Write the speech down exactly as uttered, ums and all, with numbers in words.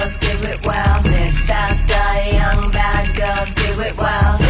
girls do it well. Live fast, die young, bad girls do it well.